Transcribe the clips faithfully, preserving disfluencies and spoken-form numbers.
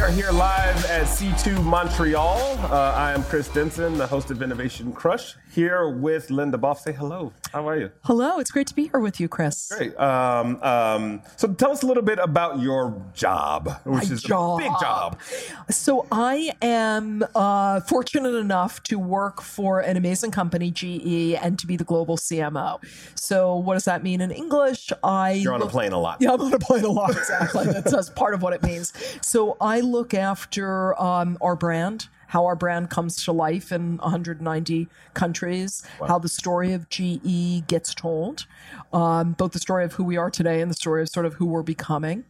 are here live at C two Montreal. Uh, I am Chris Denson, the host of Innovation Crush, here with Linda Boff. Say hello. How are you? Hello. It's great to be here with you, Chris. Great. Um, um, so tell us a little bit about your job, which My is job. a big job. So I am uh, fortunate enough to work for an amazing company, G E, and to be the global C M O. So what does that mean in English? I You're on a look- plane a lot. Yeah, I'm on a plane a lot, exactly. That's, that's part of what it means. So I look after um, our brand, how our brand comes to life in one hundred ninety countries, wow. how the story of G E gets told, um, both the story of who we are today and the story of sort of who we're becoming.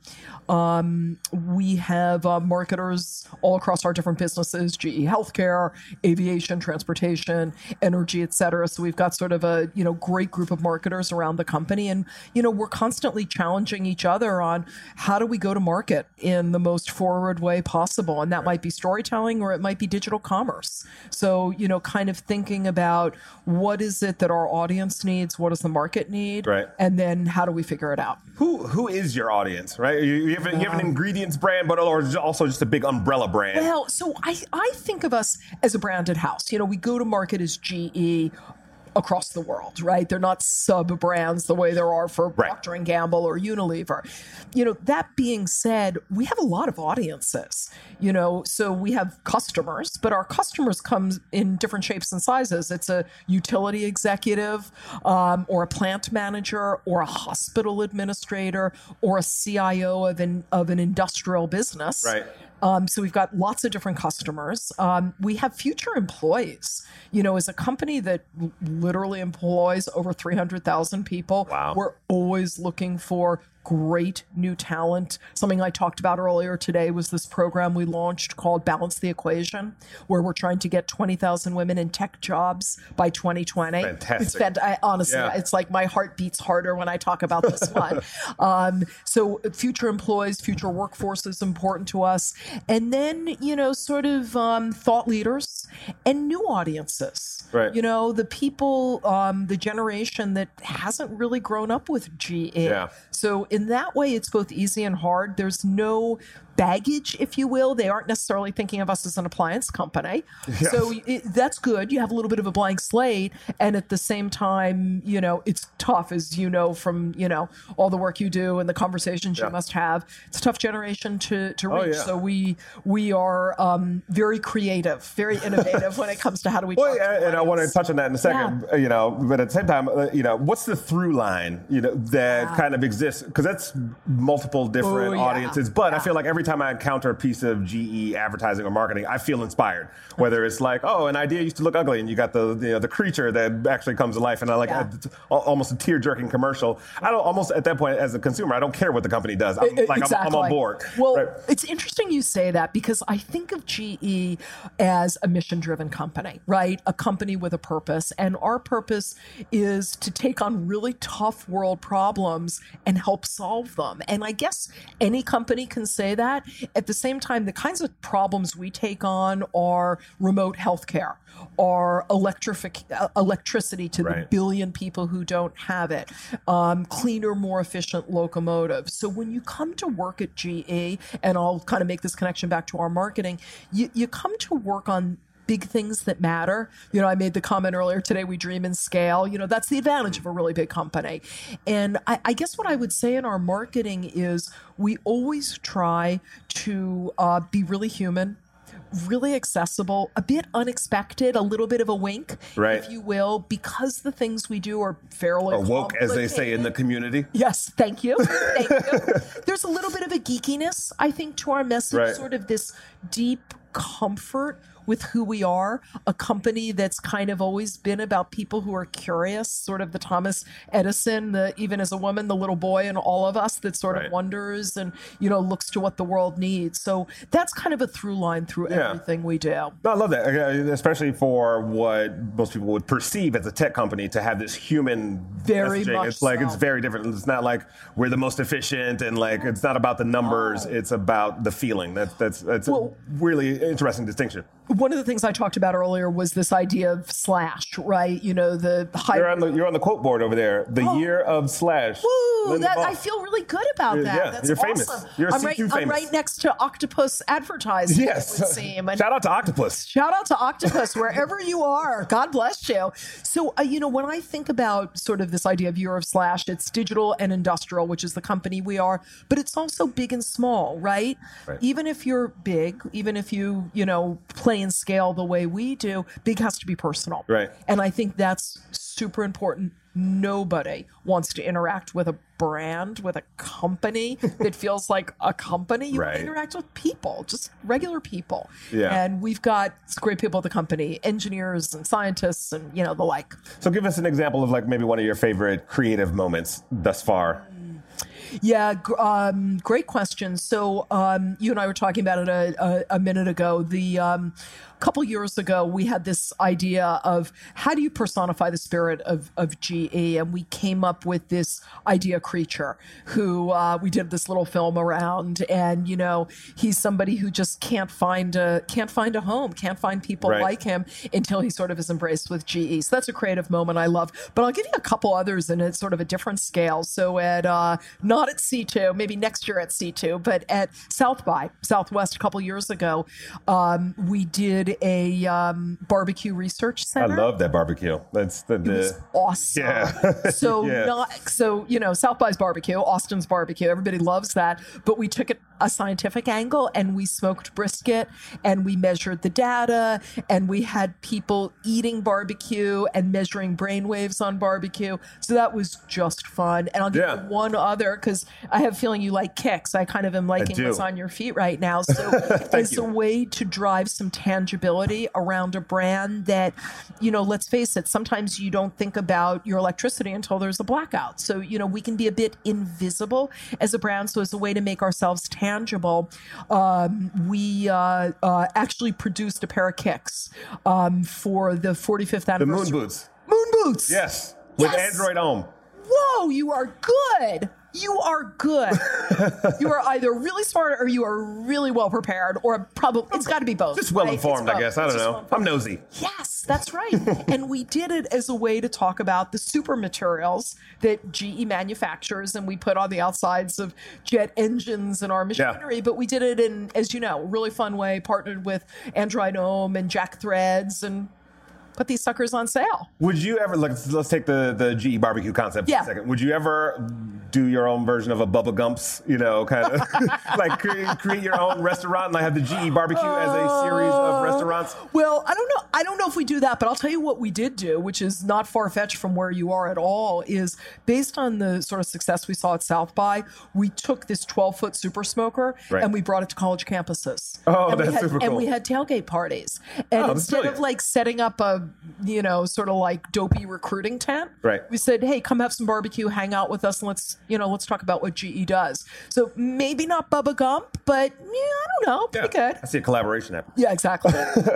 Um, we have uh, marketers all across our different businesses, G E Healthcare, aviation, transportation, energy, et cetera. So we've got sort of a, you know, great group of marketers around the company. And, you know, we're constantly challenging each other on how do we go to market in the most forward way possible. And that right. might be storytelling or it might be digital commerce. So, you know, kind of thinking about what is it that our audience needs? What does the market need? Right. And then how do we figure it out? Who Who is your audience, right? You, you, have, you have an ingredients brand, but or also just a big umbrella brand. Well, so I, I think of us as a branded house. You know, we go to market as G E across the world, right? They're not sub-brands the way there are for right. Procter and Gamble or Unilever. You know, that being said, we have a lot of audiences, you know, so we have customers, but our customers come in different shapes and sizes. It's a utility executive um, or a plant manager or a hospital administrator or a C I O of an, of an industrial business. Right. Um, so we've got lots of different customers. Um, we have future employees. You know, as a company that literally employs over three hundred thousand people, wow. we're always looking for great new talent. Something I talked about earlier today was this program we launched called Balance the Equation, where we're trying to get twenty thousand women in tech jobs by twenty twenty. Fantastic. It's fant- I, honestly, yeah. it's like my heart beats harder when I talk about this one. um, so future employees, future workforce is important to us. And then, you know, sort of um, thought leaders and new audiences. Right. You know, the people, um, the generation that hasn't really grown up with G E. Yeah. So in that way, it's both easy and hard. There's no baggage, if you will. They aren't necessarily thinking of us as an appliance company. Yes. So it, that's good. You have a little bit of a blank slate. And at the same time, you know, it's tough, as you know, from, you know, all the work you do and the conversations yeah. you must have. It's a tough generation to, to reach. Oh, yeah. So we we are um, very creative, very innovative when it comes to how do we well, talk yeah, to and I want to touch on that in a second, yeah. you know, but at the same time, uh, you know, what's the through line, you know, that yeah. kind of exists? Because that's multiple different Ooh, yeah. audiences. But yeah. I feel like every time I encounter a piece of G E advertising or marketing, I feel inspired. Whether it's like, oh, an idea used to look ugly, and you got the you know, the creature that actually comes to life, and I like yeah. a, almost a tear-jerking commercial. I don't almost at that point as a consumer, I don't care what the company does. I'm, like exactly. I'm, I'm on board. Well, right? It's interesting you say that because I think of G E as a mission-driven company, right? A company with a purpose, and our purpose is to take on really tough world problems and help solve them. And I guess any company can say that. At the same time, the kinds of problems we take on are remote healthcare, or electrific uh, electricity to right. the billion people who don't have it, um, cleaner, more efficient locomotives. So when you come to work at G E, and I'll kind of make this connection back to our marketing, you, you come to work on big things that matter. You know, I made the comment earlier today, we dream in scale. You know, that's the advantage of a really big company. And I, I guess what I would say in our marketing is we always try to uh, be really human, really accessible, a bit unexpected, a little bit of a wink, right. if you will, because the things we do are fairly or woke, as they say in the community. Yes, thank you. Thank you. There's a little bit of a geekiness, I think, to our message, right. sort of this deep comfort with who we are, a company that's kind of always been about people who are curious, sort of the Thomas Edison, the even as a woman, the little boy in all of us that sort right. of wonders and, you know, looks to what the world needs. So that's kind of a through line through yeah. everything we do. No, I love that, especially for what most people would perceive as a tech company to have this human very messaging. Much it's like so. It's very different. It's not like we're the most efficient and like it's not about the numbers. Oh. It's about the feeling. That's that's that's well, a really interesting distinction. One of the things I talked about earlier was this idea of slash, right? You know, the high. You're on the you're on the quote board over there. The oh. year of slash. Woo! That, I feel really really good about that. Yeah, That's you're awesome. famous. You're I'm C Q right, famous. I'm right next to Octopus Advertising. Yes. It would seem. And shout out to Octopus. Shout out to Octopus, wherever you are. God bless you. So, uh, you know, when I think about sort of this idea of Year of Slash, it's digital and industrial, which is the company we are, but it's also big and small, right? Right. Even if you're big, even if you, you know, play and scale the way we do, big has to be personal. Right. And I think that's super important. Nobody wants to interact with a brand, with a company that feels like a company. You Right. interact with people, just regular people. Yeah. And we've got great people at the company, engineers and scientists and, you know, the like. So give us an example of like maybe one of your favorite creative moments thus far. Yeah, gr- um, great question. So um, you and I were talking about it a, a, a minute ago. The um, couple years ago, we had this idea of how do you personify the spirit of, of G E, and we came up with this idea creature who uh, we did this little film around, and you know he's somebody who just can't find a can't find a home, can't find people Right. like him until he sort of is embraced with G E. So that's a creative moment I love. But I'll give you a couple others in a sort of a different scale. So at uh, not at C two, maybe next year at C two, but at South by Southwest a couple years ago, um, we did a um, barbecue research I center. love that barbecue. That's the, It was the awesome. Yeah. So Yeah. not so you know South by's barbecue, Austin's barbecue. Everybody loves that, but we took it a scientific angle and we smoked brisket and we measured the data and we had people eating barbecue and measuring brain waves on barbecue. So that was just fun. And I'll give Yeah. you one other because I have a feeling you like kicks. I kind of am liking do. what's on your feet right now. So as you. a way to drive some tangibility around a brand that, you know, let's face it, sometimes you don't think about your electricity until there's a blackout. So, you know, we can be a bit invisible as a brand. So as a way to make ourselves tangible, um, we uh, uh, actually produced a pair of kicks um, for the forty-fifth the moon anniversary. boots. Moon boots. Yes. With Yes. Android Home. Whoa, you are good. You are good. You are either really smart or you are really well prepared, or probably it's got to be both. Just well right? informed, It's I both. guess. I It's don't just know. well-informed. I'm nosy. Yes, that's right. And we did it as a way to talk about the super materials that G E manufactures and we put on the outsides of jet engines and our machinery. Yeah. But we did it in, as you know, a really fun way, partnered with Android Home and Jack Threads and put these suckers on sale. Would you ever, like, let's take the, the G E barbecue concept Yeah. for a second. Would you ever do your own version of a Bubba Gumps, you know, kind of like create, create your own restaurant and like have the G E barbecue as a series of restaurants? Well, I don't know. I don't know if we do that, but I'll tell you what we did do, which is not far-fetched from where you are at all, is based on the sort of success we saw at South by, we took this twelve-foot super smoker Right. and we brought it to college campuses. Oh, and we that's had, super And cool. we had tailgate parties. And Oh, that's instead of brilliant. like setting up a, you know, sort of like dopey recruiting tent, Right. we said, hey, come have some barbecue, hang out with us, and let's, you know, let's talk about what G E does. So maybe not Bubba Gump, but yeah, I don't know. Pretty Yeah. good. I see a collaboration happen. Yeah, exactly.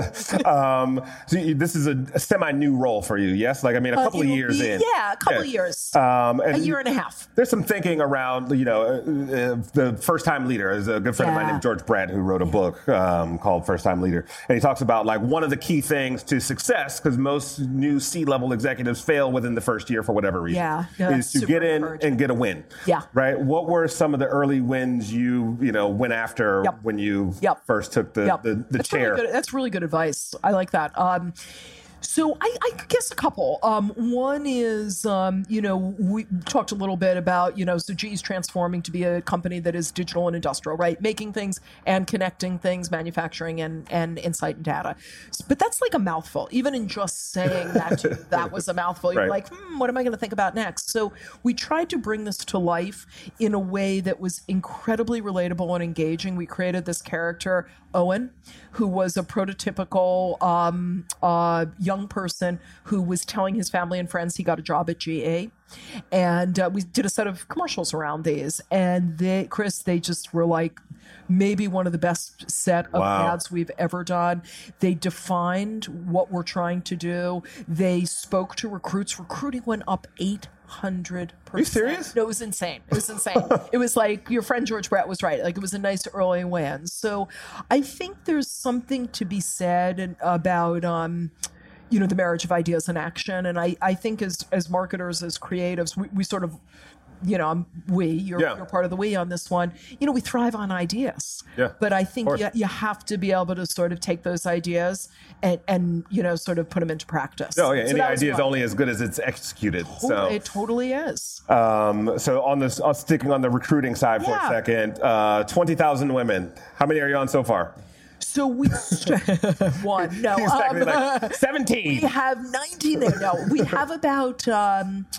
Um, so you, this is a, a semi-new role for you, yes? Like, I mean, a couple of It'll years be- in. Yeah, a couple of years. Um, and a year and a half. There's some thinking around, you know, uh, uh, the first time leader. There's a good friend of mine Yeah. named George Brett who wrote a book um, called First Time Leader. And he talks about like one of the key things to success, because most new C-level executives fail within the first year for whatever reason, Yeah. No, is that's to super get in encouraging. and get a win. Yeah. Right? What were some of the early wins you, you know, went after Yep. when you Yep. first took the, Yep. the, the that's chair? Really good, that's really good advice. I like that. Um, so I, I guess a couple. Um, one is, um, you know, we talked a little bit about, you know, so G E's transforming to be a company that is digital and industrial, right? Making things and connecting things, manufacturing and, and insight and data. But that's like a mouthful. Even in just saying that, to you, that was a mouthful. You're Right. like, hmm, what am I going to think about next? So we tried to bring this to life in a way that was incredibly relatable and engaging. We created this character, Owen, who was a prototypical um, uh, young person who was telling his family and friends he got a job at G E. And uh, we did a set of commercials around these. And they, Chris, they just were like maybe one of the best set of Wow. ads we've ever done. They defined what we're trying to do. They spoke to recruits. Recruiting went up eight hundred percent. Are you serious? No, it was insane. It was insane. It was like your friend George Brett was right. Like it was a nice early win. So I think there's something to be said about, um, you know, the marriage of ideas and action. And I, I think as, as marketers, as creatives, we, we sort of you know, I'm, we, you're, yeah. you're part of the we on this one, you know, we thrive on ideas. Yeah. But I think you, you have to be able to sort of take those ideas and, and you know, sort of put them into practice. Oh, yeah. So Any idea is only as good as it's executed. Totally, so it totally is. Um, so on this, uh, sticking on the recruiting side for Yeah. a second, uh, twenty thousand women. How many are you on so far? So we st- one no Exactly, um, like seventeen. We have nineteen. No, we have about um,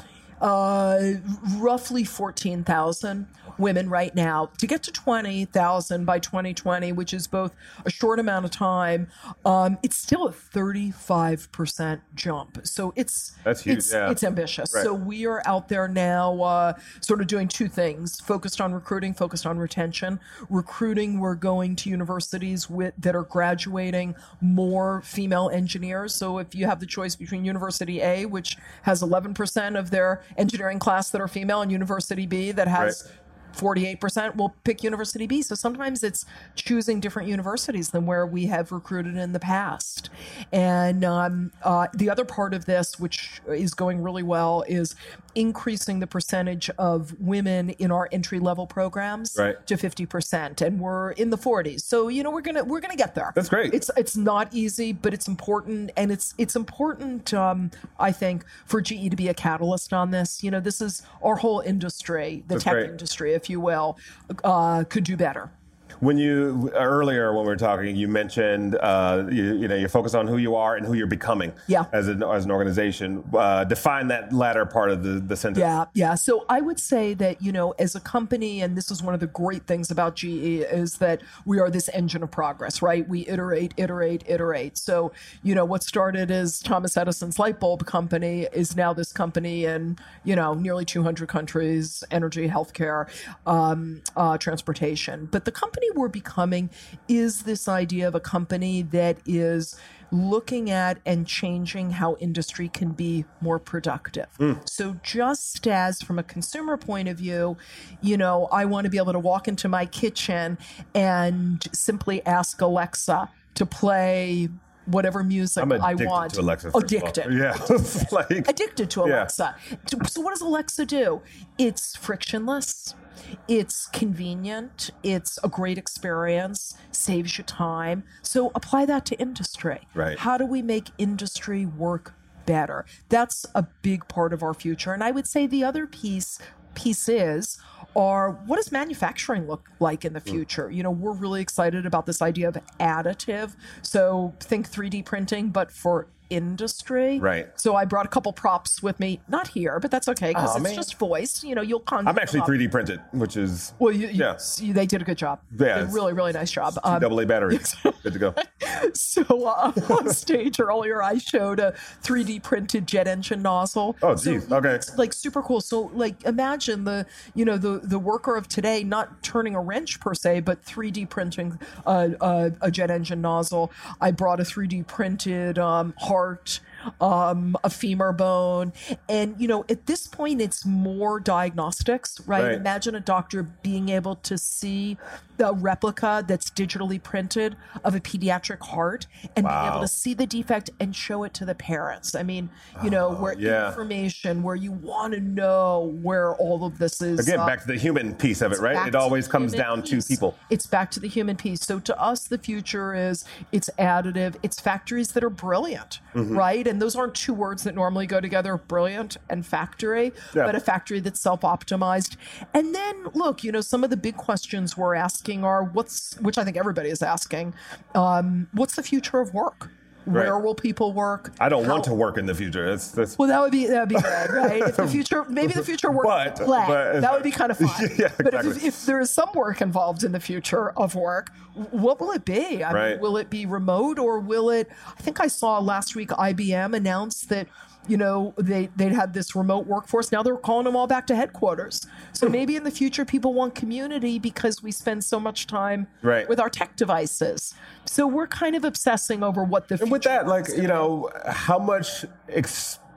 uh, roughly fourteen thousand women right now. To get to twenty thousand by twenty twenty, which is both a short amount of time, um, it's still a thirty-five percent jump. So it's That's huge. It's, yeah. it's ambitious. Right. So we are out there now, uh, sort of doing two things: focused on recruiting, focused on retention. Recruiting, we're going to universities with that are graduating more female engineers. So if you have the choice between University A, which has eleven percent of their engineering class that are female, and University B that has Right. forty-eight percent will pick University B. So sometimes it's choosing different universities than where we have recruited in the past. And um, uh, the other part of this, which is going really well, is increasing the percentage of women in our entry level programs Right. to fifty percent, and we're in the forties. So you know we're gonna we're gonna get there. That's great. It's it's not easy, but it's important, and it's it's important. Um, I think for G E to be a catalyst on this. You know, this is our whole industry, the That's tech great. industry, if you will, uh, could do better. When you earlier when we were talking, you mentioned uh, you, you know you're focused on who you are and who you're becoming. Yeah. As an as an organization, uh, define that latter part of the the sentence. Yeah, yeah. So I would say that, you know, as a company, and this is one of the great things about G E, is that we are this engine of progress, right? We iterate, iterate, iterate. So, you know, what started as Thomas Edison's light bulb company is now this company in, you know, nearly two hundred countries, energy, healthcare, um, uh, transportation. But the company we're becoming is this idea of a company that is looking at and changing how industry can be more productive. Mm. So just as from a consumer point of view, you know, I want to be able to walk into my kitchen and simply ask Alexa to play whatever music I'm I addicted want. to Alexa. first of all. Addicted. Yeah. It's like, Addicted to Yeah. Alexa. So what does Alexa do? It's frictionless. It's convenient. It's a great experience, saves you time. So apply that to industry. Right. How do we make industry work better? That's a big part of our future. And I would say the other piece piece is, or what does manufacturing look like in the future? You know, we're really excited about this idea of additive. So think three D printing, but for industry. Right. So I brought a couple props with me, not here, but that's okay because Aw, it's man. just voice. You know, you'll conjure I'm actually them up. three D printed, which is Well, you, you, yeah. you- they did a good job. Yeah, They did a it's- really, really nice job. Um, double A batteries. Good to go. so uh, on stage earlier, I showed a three D printed jet engine nozzle. Oh, So geez. Okay. It's like super cool. So like imagine the, you know, the, the worker of today, not turning a wrench per se, but three D printing uh, uh, a jet engine nozzle. I brought a three D printed um, heart, um, a femur bone. And, you know, at this point, it's more diagnostics, right? Right. Imagine a doctor being able to see the replica that's digitally printed of a pediatric heart and being Wow. able to see the defect and show it to the parents. I mean, you know, where yeah. information, where you want to know where all of this is. Again, uh, back to the human piece of it, right? back It to always the comes human down piece. to people. It's back to the human piece. So to us, the future is it's additive. It's factories that are brilliant, Mm-hmm. right? And those aren't two words that normally go together, brilliant and factory, Yeah. but a factory that's self-optimized. And then look, you know, some of the big questions we're asking are what's, which I think everybody is asking, um, what's the future of work? Where Right. will people work? I don't How- want to work in the future. That's that's Well, that would be that would be good, right? If the future, maybe the future work But- play, but- that would be kind of fun. Yeah, But if, exactly. if there is some work involved in the future of work, what will it be? I Right. mean, will it be remote or will it? I think I saw last week I B M announce that, you know, they they had this remote workforce. Now they're calling them all back to headquarters. So maybe in the future people want community because we spend so much time Right. with our tech devices. So we're kind of obsessing over what the And future with that, work like, is you gonna know, how much ex-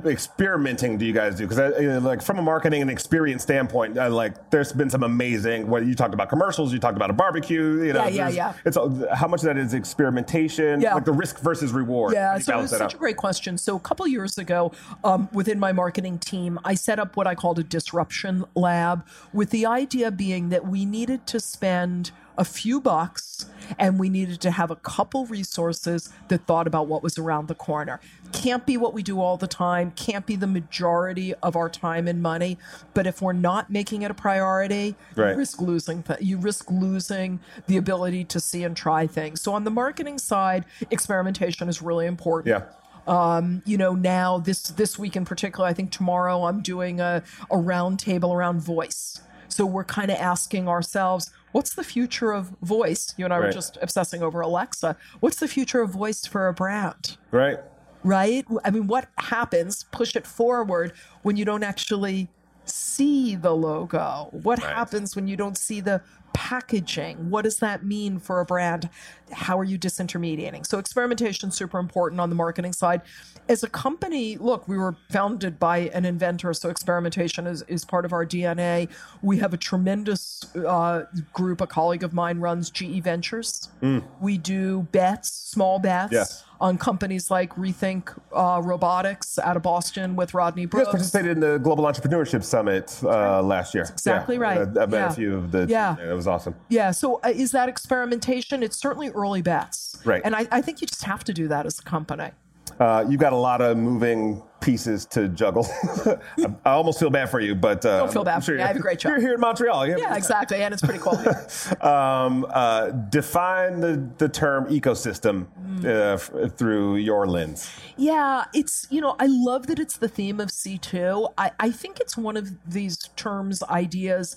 experimenting do you guys do? Because like from a marketing and experience standpoint, uh, like there's been some amazing. What you talked about commercials, you talked about a barbecue. You know, yeah, yeah, yeah. It's how much of that is experimentation, yeah. like the risk versus reward. Yeah, so it's such a great question. So a couple of years ago, um, within my marketing team, I set up what I called a disruption lab, with the idea being that we needed to spend a few bucks and we needed to have a couple resources that thought about what was around the corner. Can't be what we do all the time, can't be the majority of our time and money, but if we're not making it a priority, right. you risk losing th- you risk losing the ability to see and try things. So on the marketing side, experimentation is really important. Yeah. Um, you know, now this this week in particular, I think tomorrow I'm doing a, a round table around voice. So we're kind of asking ourselves, what's the future of voice? You and I right. were just obsessing over Alexa. What's the future of voice for a brand? Right. Right? I mean, what happens, push it forward, when you don't actually see the logo? What right. happens when you don't see the packaging? What does that mean for a brand? How are you disintermediating? So experimentation is super important on the marketing side. As a company, look, we were founded by an inventor, so experimentation is, is part of our D N A. We have a tremendous uh, group. A colleague of mine runs G E Ventures. Mm. We do bets, small bets. Yes. On companies like Rethink uh, Robotics out of Boston with Rodney Brooks. You guys participated in the Global Entrepreneurship Summit uh, last year. That's exactly yeah. right. I, I met yeah. a few of the. Yeah, it was awesome. Yeah. So uh, is that experimentation? It's certainly early bets. Right. And I, I think you just have to do that as a company. Uh, you got a lot of moving pieces to juggle. I almost feel bad for you, but uh, don't feel bad for me. I have a great job. You're here in Montreal. Yeah, yeah exactly, and it's pretty cool. um, uh, define the, the term ecosystem mm. uh, f- through your lens. Yeah, it's, you know, I love that it's the theme of C two. I, I think it's one of these terms, ideas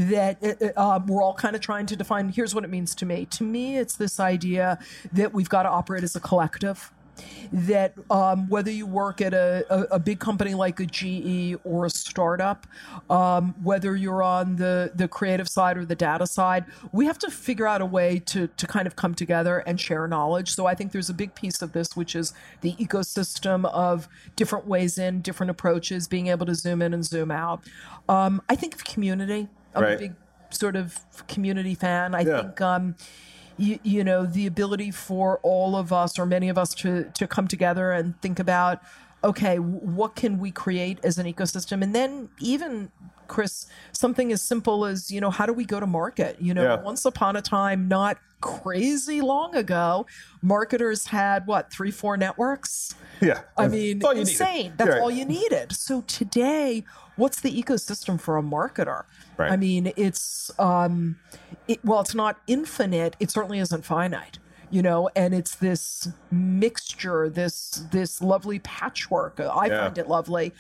that uh, we're all kind of trying to define. Here's what it means to me. To me, it's this idea that we've got to operate as a collective. That um, whether you work at a, a, a big company like a G E or a startup, um, whether you're on the, the creative side or the data side, we have to figure out a way to, to kind of come together and share knowledge. So I think there's a big piece of this, which is the ecosystem of different ways in, different approaches, being able to zoom in and zoom out. Um, I think of community. I'm right. a big sort of community fan. I yeah. think... Um, You, you know, the ability for all of us or many of us to, to come together and think about, okay, what can we create as an ecosystem? And then even, Chris, something as simple as, you know, how do we go to market? You know, yeah. once upon a time, not crazy long ago, marketers had, what, three, four networks? Yeah. I mean, insane. Needed. That's right. all you needed. So today, what's the ecosystem for a marketer? Right. I mean, it's, um, it, well, it's not infinite. It certainly isn't finite, you know, and it's this mixture, this this lovely patchwork, I yeah. find it lovely,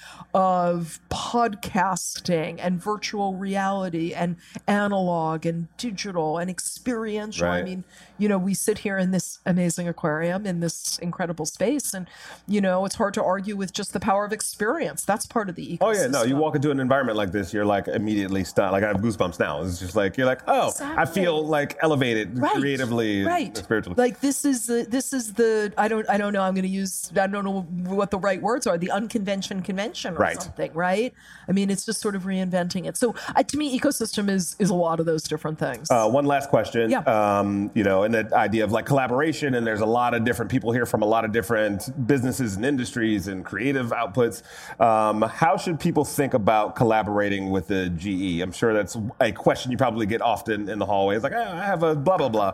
of podcasting and virtual reality and analog and digital and experiential. Right. I mean, you know, we sit here in this amazing aquarium in this incredible space, and, you know, it's hard to argue with just the power of experience. That's part of the ecosystem. Oh, yeah, no, you walk into an environment like this, you're like immediately stunned. Like I have goosebumps now. It's just like, you're like, oh, exactly. I feel like elevated right. creatively right. and spiritually. Like this is the, this is the, I don't, I don't know, I'm going to use, I don't know what the right words are, the unconvention convention or right. something, right? I mean, it's just sort of reinventing it. So uh, to me, ecosystem is, is a lot of those different things. Uh, one last question, yeah. um, you know, and that idea of like collaboration, and there's a lot of different people here from a lot of different businesses and industries and creative outputs. Um, how should people think about collaborating with the G E? I'm sure that's a question you probably get often in the hallway. It's like, oh, I have a blah, blah, blah.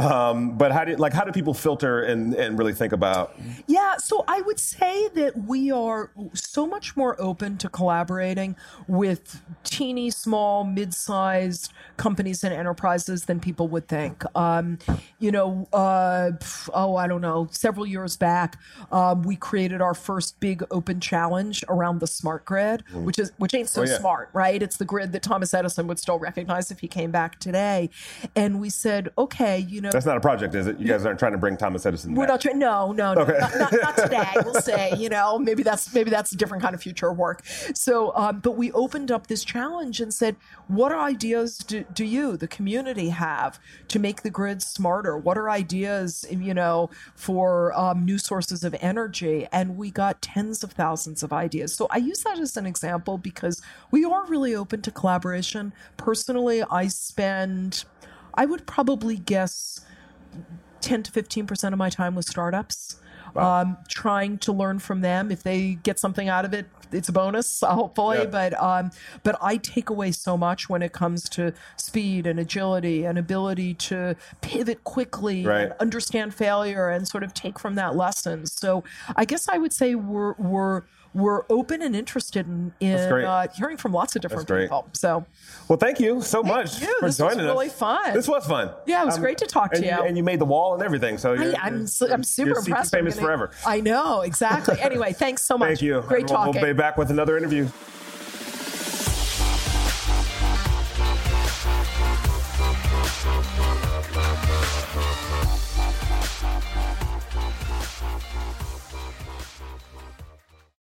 Um, but how do, like, how do people filter and, and really think about? Yeah, so I would say that we are so much more open to collaborating with teeny, small, mid-sized companies and enterprises than people would think. Um, you know, uh, oh, I don't know, several years back, um, we created our first big open challenge around the smart grid, mm. which is which ain't so oh, yeah. smart, right? It's the grid that Thomas Edison would still recognize if he came back today. And we said, okay, you know. That's not a project, is it? you guys aren't trying to bring Thomas Edison back. We're not trying. No, no, no, okay. not, not, not today. We'll say, you know, maybe that's maybe that's a different kind of future work. So, um, but we opened up this challenge and said, what ideas do, do you, the community, have to make the grid smarter? What are ideas, you know, for um, new sources of energy? And we got tens of thousands of ideas. So I use that as an example because we are really open to collaboration. Personally, I spend, I would probably guess, ten to fifteen percent of my time with startups, wow. um, trying to learn from them. If they get something out of it, it's a bonus, hopefully. Yeah. But um, but I take away so much when it comes to speed and agility and ability to pivot quickly, right. and understand failure and sort of take from that lessons. So I guess I would say we're we're we're open and interested in, in uh, hearing from lots of different people. So, well, thank you so thank much you. for this joining was really us. fun. This was fun. Yeah, it was um, great to talk to and you. you. And you made the wall and everything. So you're, I, I'm you're, I'm super you're impressed. famous gonna, forever. I know, exactly. Anyway, thanks so much. Thank you. Great we'll, talking. We'll be back with another interview.